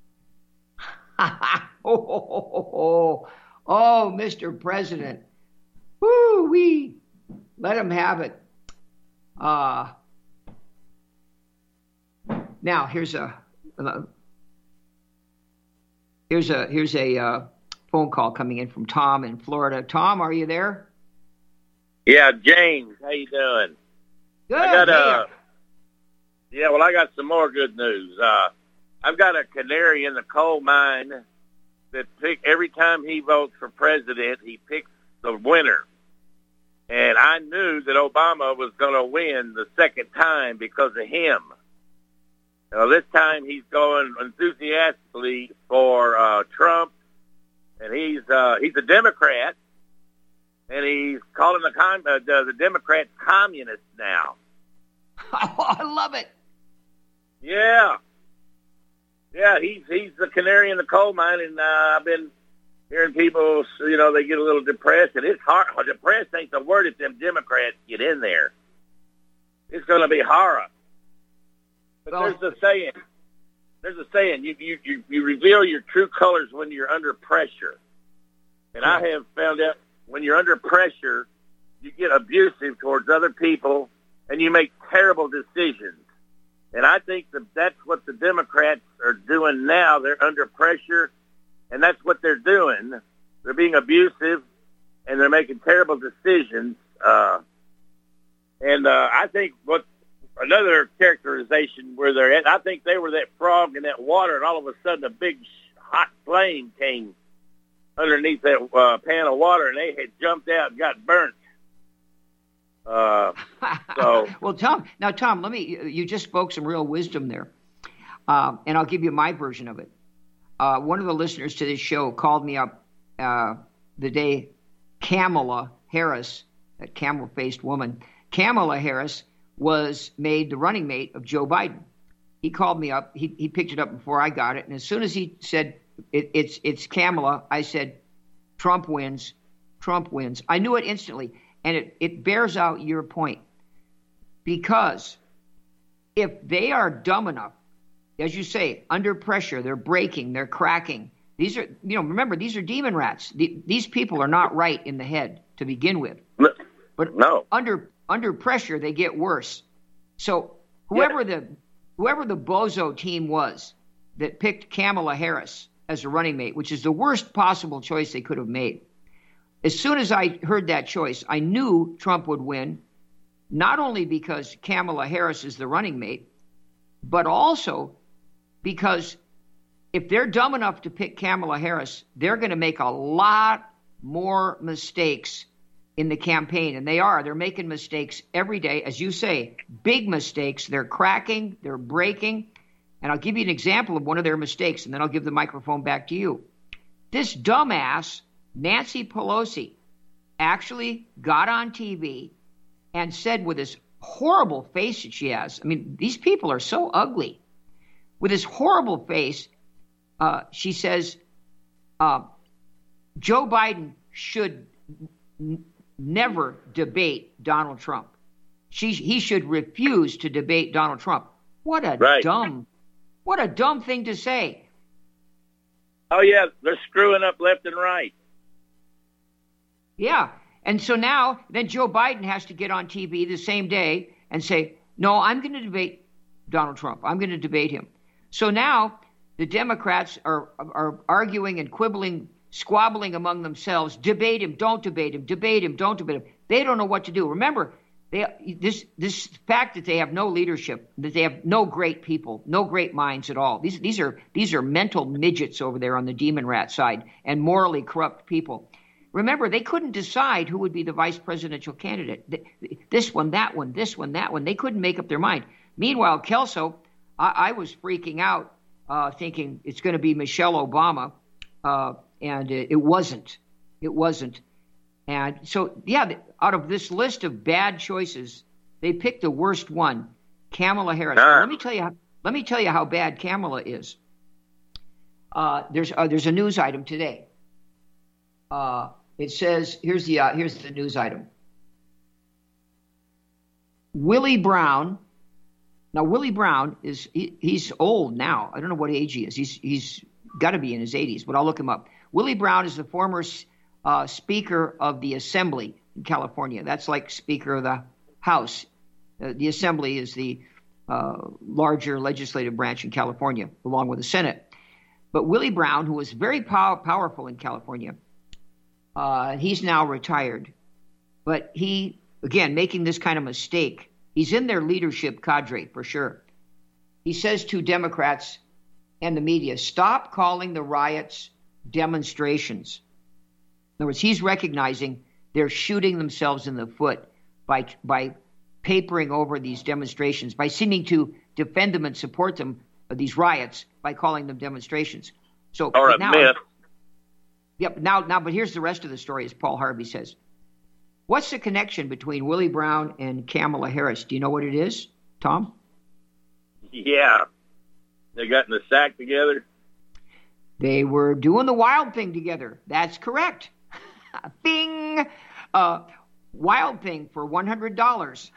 oh, oh, oh, oh, oh, Mister President. Woo-wee. Let him have it. Uh, now, here's a uh, here's a here's a uh, phone call coming in from Tom in Florida. Tom, are you there? Yeah, James, how you doing? Good. I got uh, yeah, well, I got some more good news. Uh, I've got a canary in the coal mine that pick every time he votes for president, he picks the winner. And I knew that Obama was going to win the second time because of him. Now, this time he's going enthusiastically for uh, Trump, and he's uh, he's a Democrat, and he's calling the con- uh, the, the Democrats communists now. Oh, I love it. Yeah, yeah, he's he's the canary in the coal mine, and uh, I've been hearing people, you know, they get a little depressed, and it's hard. Depressed ain't the word if them Democrats get in there. It's going to be horror. But well, there's a saying. There's a saying. You, you you you reveal your true colors when you're under pressure. And yeah. I have found out when you're under pressure, you get abusive towards other people, and you make terrible decisions. And I think that that's what the Democrats are doing now. They're under pressure, and that's what they're doing. They're being abusive, and they're making terrible decisions Uh, and uh, I think what another characterization where they're at, I think they were that frog in that water, and all of a sudden a big hot flame came underneath that uh, pan of water, and they had jumped out and got burnt. Uh, so well, Tom. Now, Tom, let me. You just spoke some real wisdom there, uh, and I'll give you my version of it. Uh, one of the listeners to this show called me up uh, the day Kamala Harris, that camel-faced woman, Kamala Harris was made the running mate of Joe Biden. He called me up. He he picked it up before I got it, and as soon as he said it, it's it's Kamala, I said Trump wins. Trump wins. I knew it instantly. And it, it bears out your point, because if they are dumb enough, as you say, under pressure, they're breaking, they're cracking. These are, you know, remember, these are demon rats. The, these people are not right in the head to begin with. But no. under under pressure, they get worse. So whoever yeah. the whoever the bozo team was that picked Kamala Harris as a running mate, which is the worst possible choice they could have made. As soon as I heard that choice, I knew Trump would win, not only because Kamala Harris is the running mate, but also because if they're dumb enough to pick Kamala Harris, they're going to make a lot more mistakes in the campaign. And they are. They're making mistakes every day. As you say, big mistakes. They're cracking. They're breaking. And I'll give you an example of one of their mistakes, and then I'll give the microphone back to you. This dumbass Nancy Pelosi actually got on T V and said with this horrible face that she has, I mean, these people are so ugly. With this horrible face, uh, she says, uh, Joe Biden should n- never debate Donald Trump. She, he should refuse to debate Donald Trump. What a right. dumb, what a dumb thing to say. Oh, yeah, they're screwing up left and right. Yeah. And so now, then Joe Biden has to get on T V the same day and say, no, I'm going to debate Donald Trump. I'm going to debate him. So now the Democrats are are arguing and quibbling, squabbling among themselves. Debate him, don't debate him, debate him, don't debate him. They don't know what to do. Remember, they, this this fact that they have no leadership, that they have no great people, no great minds at all. These these are these are mental midgets over there on the demon rat side and morally corrupt people. Remember, they couldn't decide who would be the vice presidential candidate. This one, that one, this one, that one. They couldn't make up their mind. Meanwhile, Kelso, I, I was freaking out, uh, thinking it's going to be Michelle Obama, uh, and it, it wasn't. It wasn't. And so, yeah, out of this list of bad choices, they picked the worst one, Kamala Harris. Ah. Now, let me tell you. How, let me tell you how bad Kamala is. Uh, there's uh, there's a news item today. Uh, It says, here's the uh, here's the news item. Willie Brown. Now, Willie Brown is he, he's old now. I don't know what age he is. He's he's got to be in his eighties, but I'll look him up. Willie Brown is the former uh, Speaker of the Assembly in California. That's like Speaker of the House. Uh, the Assembly is the uh, larger legislative branch in California, along with the Senate. But Willie Brown, who was very pow- powerful in California, Uh, he's now retired, but he, again, making this kind of mistake. He's in their leadership cadre for sure. He says to Democrats and the media, stop calling the riots demonstrations. In other words, he's recognizing they're shooting themselves in the foot by by papering over these demonstrations, by seeming to defend them and support them, uh, these riots, by calling them demonstrations. So or a now, myth. Yep. Now, now, but here's the rest of the story, as Paul Harvey says. What's the connection between Willie Brown and Kamala Harris? Do you know what it is, Tom? Yeah. They got in the sack together. They were doing the Wild Thing together. That's correct. Bing! Uh, Wild Thing for one hundred dollars.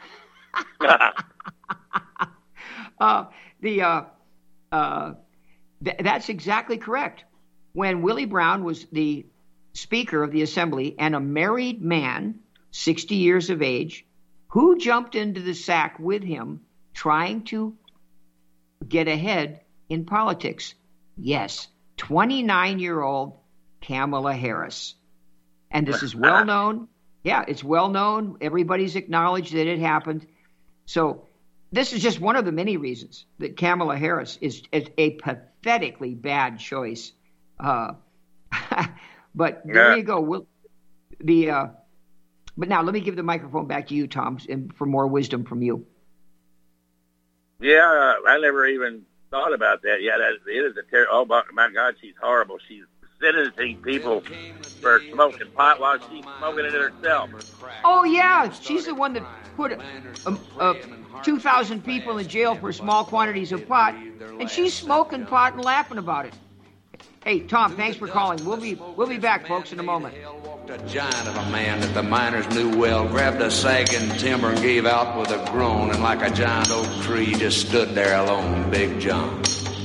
uh, the uh, uh, th- That's exactly correct. When Willie Brown was the Speaker of the Assembly and a married man, sixty years of age, who jumped into the sack with him trying to get ahead in politics? Yes, twenty-nine-year-old Kamala Harris. And this is well known. Yeah, it's well known. Everybody's acknowledged that it happened. So this is just one of the many reasons that Kamala Harris is, is a pathetically bad choice. Uh, but yeah. There you go. We'll, the uh, but now let me give the microphone back to you, Tom, and for more wisdom from you. Yeah, uh, I never even thought about that. Yeah, that it is a ter- oh my God, she's horrible. She's sentencing people for smoking pot while she's smoking it herself. Oh yeah, she's the one that put um, uh, two thousand people in jail for small quantities of pot, and she's smoking pot and laughing about it. Hey, Tom, thanks for calling. We'll be we'll be back, folks, in a moment. A giant of a man that the miners knew well grabbed a sagging timber and gave out with a groan, and like a giant oak tree just stood there alone, Big John.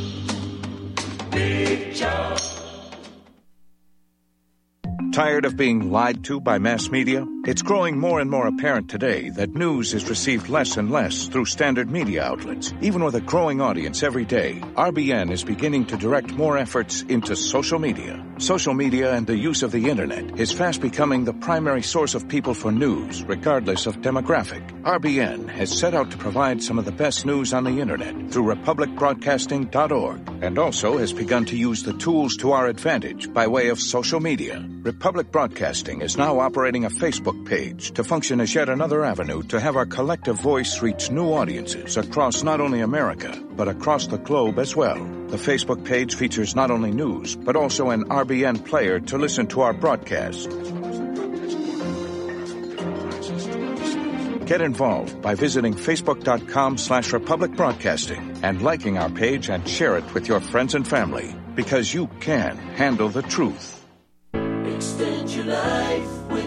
Big John. Tired of being lied to by mass media? It's growing more and more apparent today that news is received less and less through standard media outlets. Even with a growing audience every day, R B N is beginning to direct more efforts into social media. Social media and the use of the internet is fast becoming the primary source of people for news, regardless of demographic. R B N has set out to provide some of the best news on the internet through republic broadcasting dot org, and also has begun to use the tools to our advantage by way of social media. Republic Broadcasting is now operating a Facebook page to function as yet another avenue to have our collective voice reach new audiences across not only America, but across the globe as well. The Facebook page features not only news, but also an R B N player to listen to our broadcasts. Get involved by visiting facebook.com slash Republic Broadcasting and liking our page and share it with your friends and family, because you can handle the truth. Extend your life with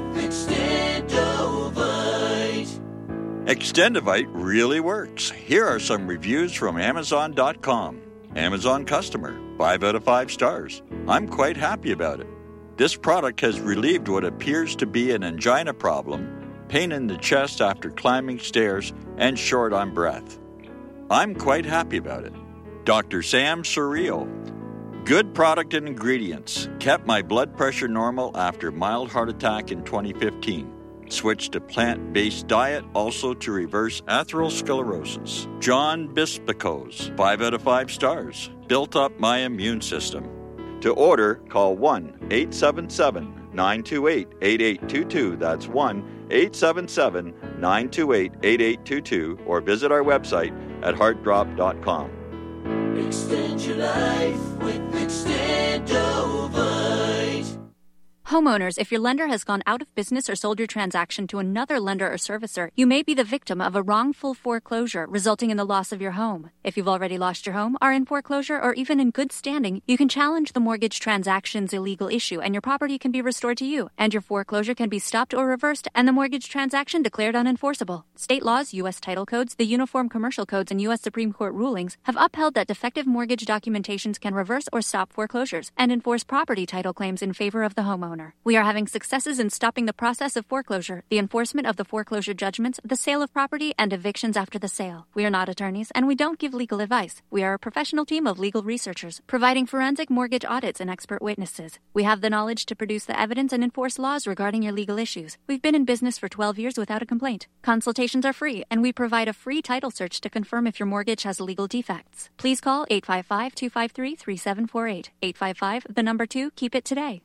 Extendovite. Extendovite really works. Here are some reviews from Amazon dot com. Amazon customer, five out of five stars. I'm quite happy about it. This product has relieved what appears to be an angina problem, pain in the chest after climbing stairs, and short on breath. I'm quite happy about it. Doctor Sam Surreal. Good product and ingredients. Kept my blood pressure normal after mild heart attack in twenty fifteen. Switched to plant-based diet also to reverse atherosclerosis. John Bispicos, five out of five stars. Built up my immune system. To order, call one eight seven seven, nine two eight, eight eight two two. That's one eight seven seven, nine two eight, eight eight two two, or visit our website at heart drop dot com. Extend your life with Extendovite. Homeowners, if your lender has gone out of business or sold your transaction to another lender or servicer, you may be the victim of a wrongful foreclosure resulting in the loss of your home. If you've already lost your home, are in foreclosure, or even in good standing, you can challenge the mortgage transaction's illegal issue and your property can be restored to you, and your foreclosure can be stopped or reversed and the mortgage transaction declared unenforceable. State laws, U S title codes, the Uniform Commercial Codes, and U S Supreme Court rulings have upheld that defective mortgage documentations can reverse or stop foreclosures and enforce property title claims in favor of the homeowner. We are having successes in stopping the process of foreclosure, the enforcement of the foreclosure judgments, the sale of property, and evictions after the sale. We are not attorneys, and we don't give legal advice. We are a professional team of legal researchers, providing forensic mortgage audits and expert witnesses. We have the knowledge to produce the evidence and enforce laws regarding your legal issues. We've been in business for twelve years without a complaint. Consultations are free, and we provide a free title search to confirm if your mortgage has legal defects. Please call eight five five, two five three, three seven four eight. eight five five, the number two, keep it today.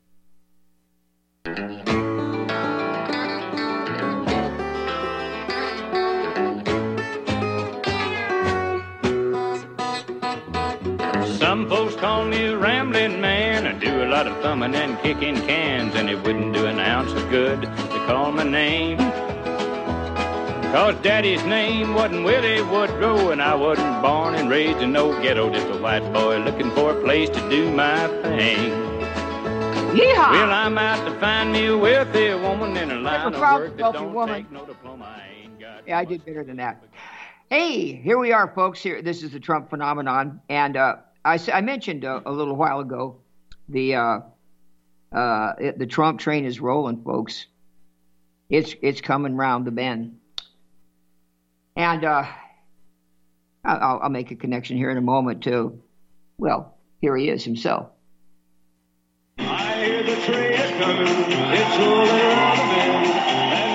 Some folks call me a rambling man. I do a lot of thumbing and kicking cans, and it wouldn't do an ounce of good to call my name. Cause Daddy's name wasn't Willie Woodrow, and I wasn't born and raised in no ghetto, just a white boy looking for a place to do my thing. Yeehaw! Well, I'm out to find me a wealthy woman in a line of work that don't woman. take no diploma. I ain't got Yeah, I did better than that. Hey, here we are, folks. Here, this is the Trump phenomenon, and uh, I, I mentioned uh, a little while ago the uh, uh, it, the Trump train is rolling, folks. It's it's coming round the bend, and uh, I'll, I'll make a connection here in a moment to, well, here he is himself. I hear the train is coming, it's rolling around the bend.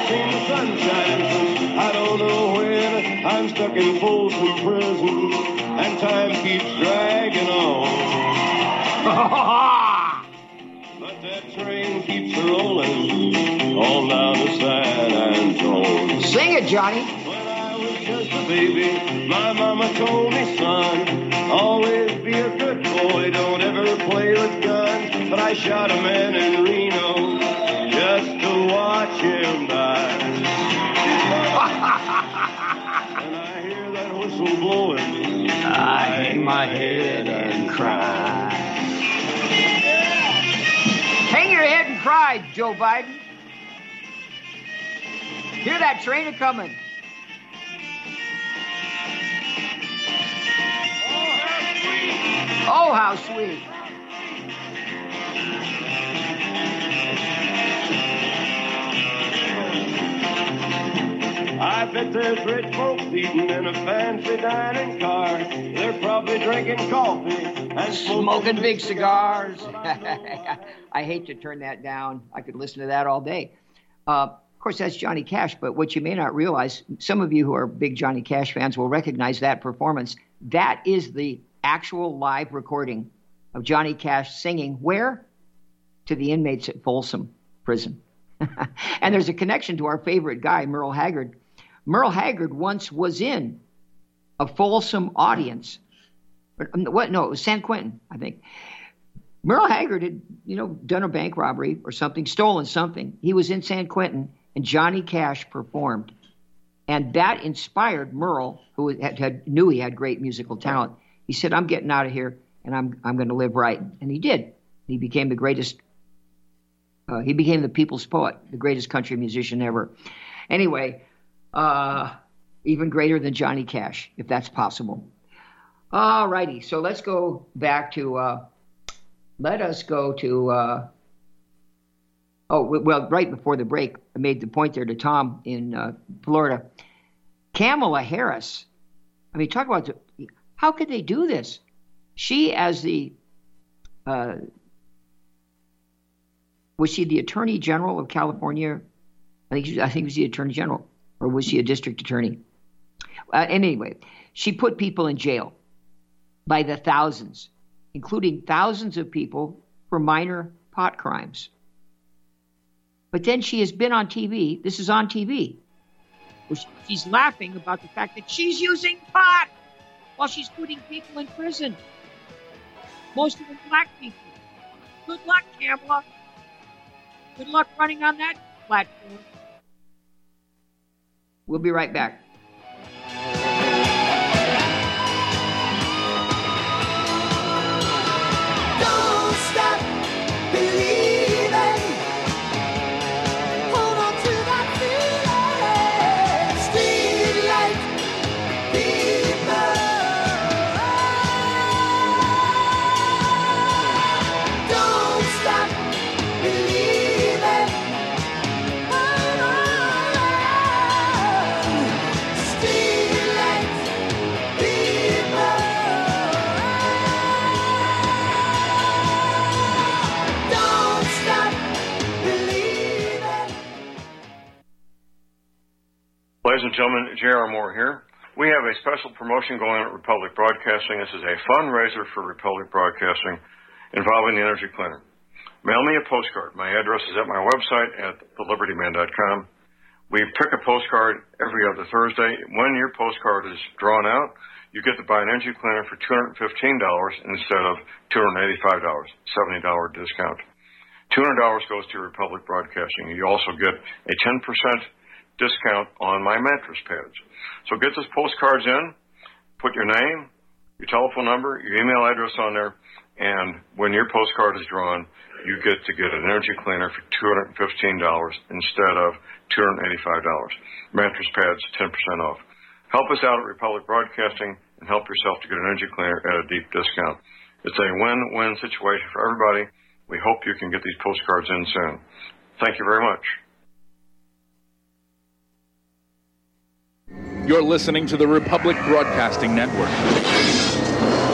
seen the sunshine since I don't know when. I'm stuck in Folsom Prison, and time keeps dragging on. But that train keeps rolling on down to San Antone. Sing it, Johnny. When I was just a baby, my mama told me, son, always be a good boy, don't ever play with guns. But I shot a man in Reno just to watch him die. And I hear that whistle blowing, I hang my head and cry. Hang your head and cry, Joe Biden. Hear that train a-coming. Oh, how sweet. I bet there's rich folks eating in a fancy dining car. They're probably drinking coffee and smoking big cigars. I hate to turn that down. I could listen to that all day. Uh, of course, that's Johnny Cash, but what you may not realize, some of you who are big Johnny Cash fans will recognize that performance. That is the actual live recording of Johnny Cash singing where? To the inmates at Folsom Prison. And there's a connection to our favorite guy, Merle Haggard. Merle Haggard once was in a Folsom audience. What? No, it was San Quentin, I think. Merle Haggard had, you know, done a bank robbery or something, stolen something. He was in San Quentin, and Johnny Cash performed. And that inspired Merle, who had, had, knew he had great musical talent. He said, I'm getting out of here, and I'm I'm going to live right. And he did. He became the greatest, uh, he became the people's poet, the greatest country musician ever. Anyway, uh, even greater than Johnny Cash, if that's possible. All righty, so let's go back to, uh, let us go to, uh, oh, well, right before the break, I made the point there to Tom in uh, Florida. Kamala Harris, I mean, talk about, the, how could they do this? She, as the, uh, was she the Attorney General of California? I think she, I think it was the Attorney General, or was she a district attorney? Uh, and anyway, she put people in jail by the thousands, including thousands of people for minor pot crimes. But then she has been on T V. This is on T V. Where she's laughing about the fact that she's using pot while she's putting people in prison. Most of them black people. Good luck, Kamala. Good luck running on that platform. We'll be right back. Don't stop believing. Hold on to that feeling. Street light people. Don't stop believing. Hold on. Street light people. Don't stop believing. Ladies and gentlemen, J R. Moore here. We have a special promotion going on at Republic Broadcasting. This is a fundraiser for Republic Broadcasting involving the Energy Cleaner. Mail me a postcard. My address is at my website at the liberty man dot com. We pick a postcard every other Thursday. When your postcard is drawn out, you get to buy an Energy Cleaner for two hundred fifteen dollars instead of two hundred eighty-five dollars, seventy dollars discount. two hundred dollars goes to Republic Broadcasting. You also get a ten percent discount on my mattress pads. So get those postcards in, put your name, your telephone number, your email address on there, and when your postcard is drawn, you get to get an Energy Cleaner for two hundred fifteen dollars instead of two hundred eighty-five dollars. Mattress pads, ten percent off. Help us out at Republic Broadcasting and help yourself to get an Energy Cleaner at a deep discount. It's a win-win situation for everybody. We hope you can get these postcards in soon. Thank you very much. You're listening to the Republic Broadcasting Network.